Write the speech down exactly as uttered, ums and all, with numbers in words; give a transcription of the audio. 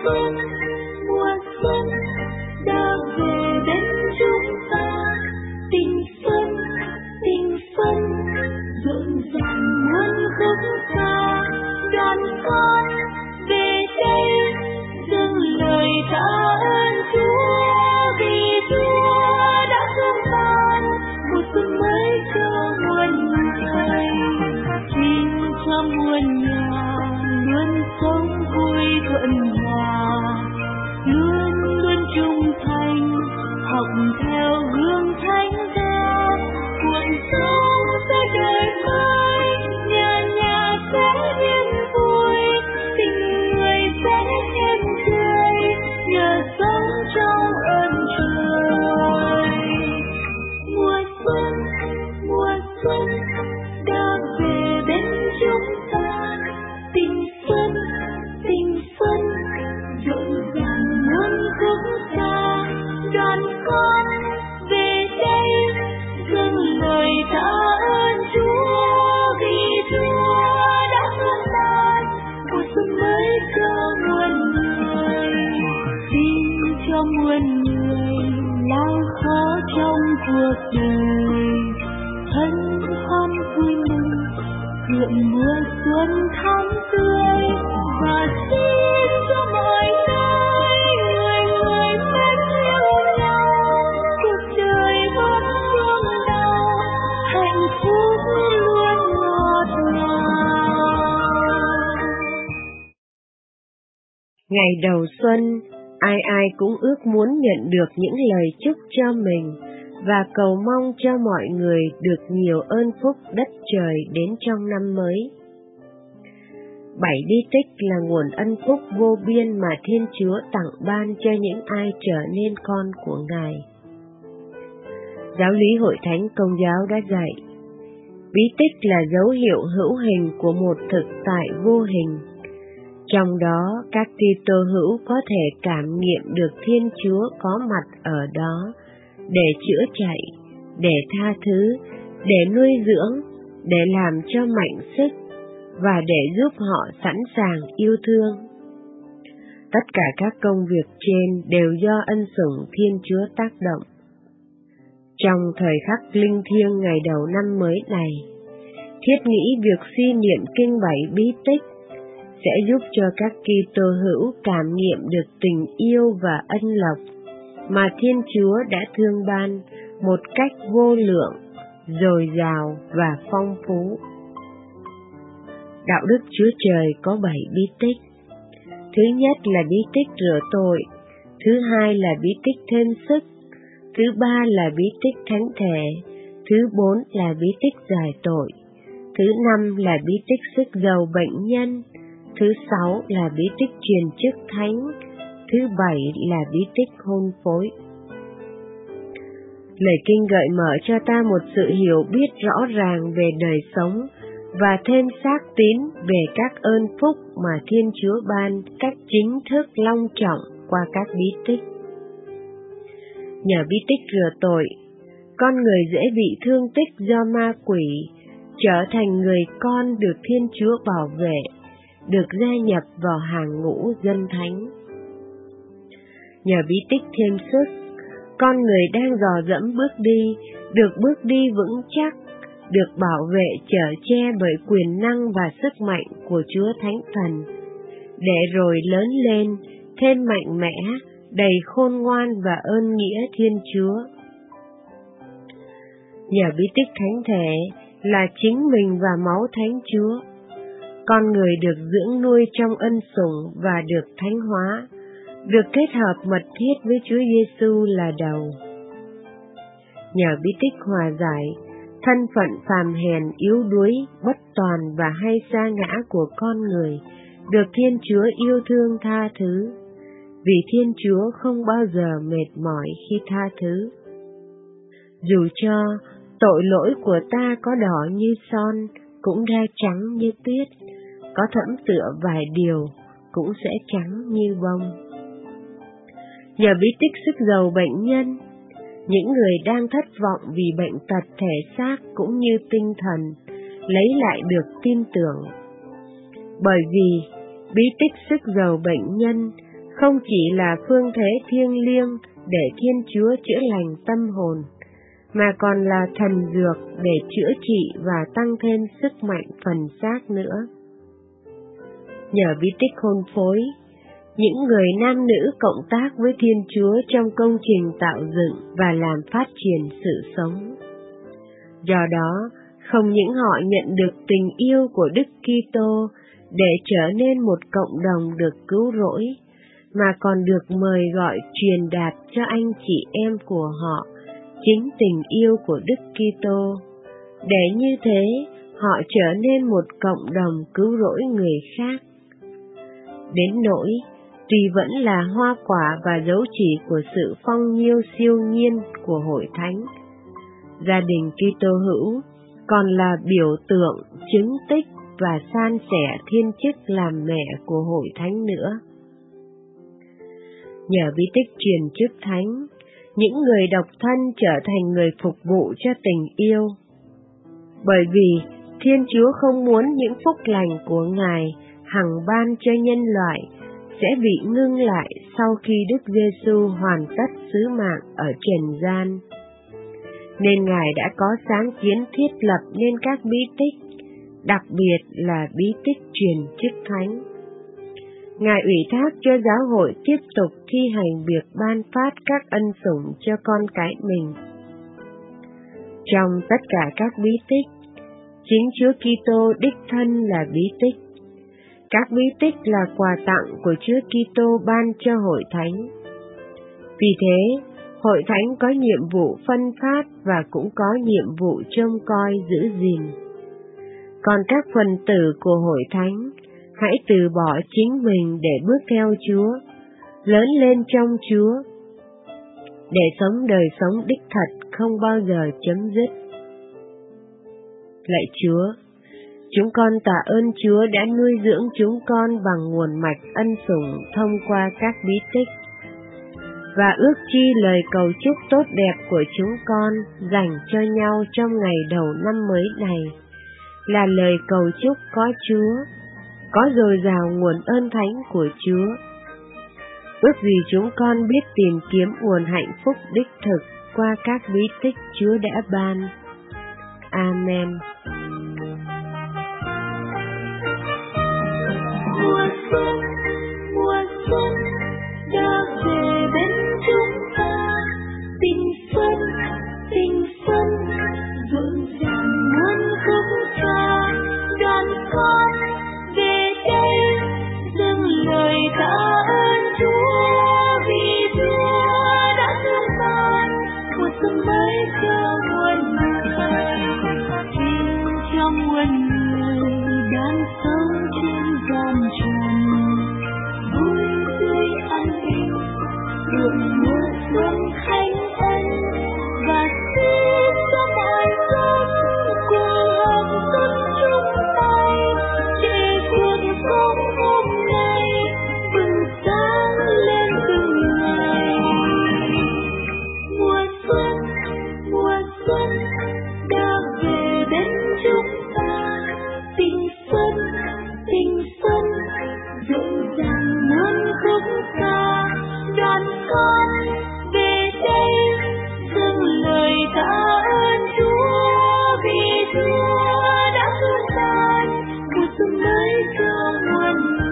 xuân, mùa xuân đã về bên chúng ta. Tình xuân, tình xuân rộn ràng muôn khúc ca. Đoàn con về đây dâng lời tạ ơn Chúa, vì Chúa đã thương ban một xuân mới cho muôn người. Xin cho muôn nhà luôn sống vui thuận hòa, luôn luôn trung thành học theo gương Thánh Giá. Cuộc sống sẽ đời mới, nhà nhà sẽ yên vui, tình người sẽ thêm tươi nhờ sống trong ơn trời. Mùa xuân, mùa xuân đã về bên chúng ta. Tình xuân, tình xuân rộn ràng muôn khúc ca. Đoàn con về đây dâng lời tạ ơn Chúa, vì Chúa đã thương ban một xuân mới cho muôn người. Xin cho muôn người lao khó trong cuộc đời, hân hoan vui mừng hưởng mùa xuân tháng tươi. Và xin cho mọi nơi người người mến yêu nhau, cuộc đời bớt thương đau, hạnh phúc luôn ngọt ngào. Ngày đầu xuân, ai ai cũng ước muốn nhận được những lời chúc cho mình và cầu mong cho mọi người được nhiều ơn phúc đất trời đến trong năm mới. Bảy bí tích là nguồn ân phúc vô biên mà Thiên Chúa tặng ban cho những ai trở nên con của Ngài. Giáo lý Hội Thánh Công giáo đã dạy, bí tích là dấu hiệu hữu hình của một thực tại vô hình. Trong đó, các Kitô hữu có thể cảm nghiệm được Thiên Chúa có mặt ở đó để chữa chạy, để tha thứ, để nuôi dưỡng, để làm cho mạnh sức và để giúp họ sẵn sàng yêu thương. Tất cả các công việc trên đều do ân sủng Thiên Chúa tác động. Trong thời khắc linh thiêng ngày đầu năm mới này, thiết nghĩ việc suy niệm kinh bảy bí tích sẽ giúp cho các Kitô hữu cảm nghiệm được tình yêu và ân lộc mà Thiên Chúa đã thương ban một cách vô lượng, dồi dào và phong phú. Đạo đức Chúa Trời có bảy bí tích. Thứ nhất là bí tích rửa tội, thứ hai là bí tích thêm sức, thứ ba là bí tích thánh thể, thứ bốn là bí tích giải tội, thứ năm là bí tích sức giàu bệnh nhân, thứ sáu là bí tích truyền chức thánh, thứ bảy là bí tích hôn phối. Lời Kinh gợi mở cho ta một sự hiểu biết rõ ràng về đời sống và thêm xác tín về các ơn phúc mà Thiên Chúa ban cách chính thức long trọng qua các bí tích. Nhờ bí tích rửa tội, con người dễ bị thương tích do ma quỷ, trở thành người con được Thiên Chúa bảo vệ, được gia nhập vào hàng ngũ dân thánh. Nhờ bí tích thêm sức, con người đang dò dẫm bước đi, được bước đi vững chắc, được bảo vệ chở che bởi quyền năng và sức mạnh của Chúa Thánh Thần, để rồi lớn lên thêm mạnh mẽ, đầy khôn ngoan và ơn nghĩa Thiên Chúa. Nhờ bí tích thánh thể là chính mình và máu Thánh Chúa, con người được dưỡng nuôi trong ân sủng và được thánh hóa, được kết hợp mật thiết với Chúa Giêsu là đầu. Nhờ bí tích hòa giải, thân phận phàm hèn yếu đuối, bất toàn và hay sa ngã của con người được Thiên Chúa yêu thương tha thứ, vì Thiên Chúa không bao giờ mệt mỏi khi tha thứ. Dù cho tội lỗi của ta có đỏ như son, cũng ra trắng như tuyết, có thẫm tựa vài điều, cũng sẽ trắng như bông. Nhờ bí tích sức giàu bệnh nhân, những người đang thất vọng vì bệnh tật thể xác cũng như tinh thần, lấy lại được tin tưởng. Bởi vì bí tích sức giàu bệnh nhân không chỉ là phương thế thiêng liêng để Thiên Chúa chữa lành tâm hồn, mà còn là thần dược để chữa trị và tăng thêm sức mạnh phần xác nữa. Nhờ bí tích hôn phối, những người nam nữ cộng tác với Thiên Chúa trong công trình tạo dựng và làm phát triển sự sống. Do đó, không những họ nhận được tình yêu của Đức Kitô để trở nên một cộng đồng được cứu rỗi, mà còn được mời gọi truyền đạt cho anh chị em của họ chính tình yêu của Đức Kitô, để như thế họ trở nên một cộng đồng cứu rỗi người khác. Đến nỗi, tuy vẫn là hoa quả và dấu chỉ của sự phong nhiêu siêu nhiên của Hội Thánh, gia đình Kitô hữu còn là biểu tượng, chứng tích và san sẻ thiên chức làm mẹ của Hội Thánh nữa. Nhờ bí tích truyền chức thánh, những người độc thân trở thành người phục vụ cho tình yêu. Bởi vì Thiên Chúa không muốn những phúc lành của Ngài hằng ban cho nhân loại sẽ bị ngưng lại sau khi Đức Giêsu hoàn tất sứ mạng ở trần gian. Nên Ngài đã có sáng kiến thiết lập nên các bí tích, đặc biệt là bí tích truyền chức thánh. Ngài ủy thác cho giáo hội tiếp tục thi hành việc ban phát các ân sủng cho con cái mình. Trong tất cả các bí tích, chính Chúa Kitô đích thân là bí tích. Các bí tích là quà tặng của Chúa Kitô ban cho Hội Thánh. Vì thế, Hội Thánh có nhiệm vụ phân phát và cũng có nhiệm vụ trông coi giữ gìn. Còn các phần tử của Hội Thánh, hãy từ bỏ chính mình để bước theo Chúa, lớn lên trong Chúa, để sống đời sống đích thật không bao giờ chấm dứt. Lạy Chúa, chúng con tạ ơn Chúa đã nuôi dưỡng chúng con bằng nguồn mạch ân sủng thông qua các bí tích, và ước chi lời cầu chúc tốt đẹp của chúng con dành cho nhau trong ngày đầu năm mới này là lời cầu chúc có Chúa, có dồi dào nguồn ơn thánh của Chúa. Ước gì chúng con biết tìm kiếm nguồn hạnh phúc đích thực qua các bí tích Chúa đã ban. Amen. Mùa xuân, mùa xuân đã về bên chúng ta, tình xuân, tình xuân rộn ràng muôn khúc ca. Đoàn con về đây dâng lời tạ ơn Chúa, vì Chúa đã thương ban một xuân mới cho muôn người. Tin cho muôn người đang sống trên gian trần, vui tươi an bình hưởng mùa xuân khánh ân, và xin cho mọi dân cùng hợp sức chung tay để cuộc sống hôm nay bừng sáng lên từng ngày. Mùa xuân, mùa xuân đã về bên chúng ta, tình xuân, tình xuân rộn ràng muôn khúc ca. Đoàn con về đây dâng lời tạ ơn Chúa, vì Chúa đã thương ban một xuân mới cho muôn người.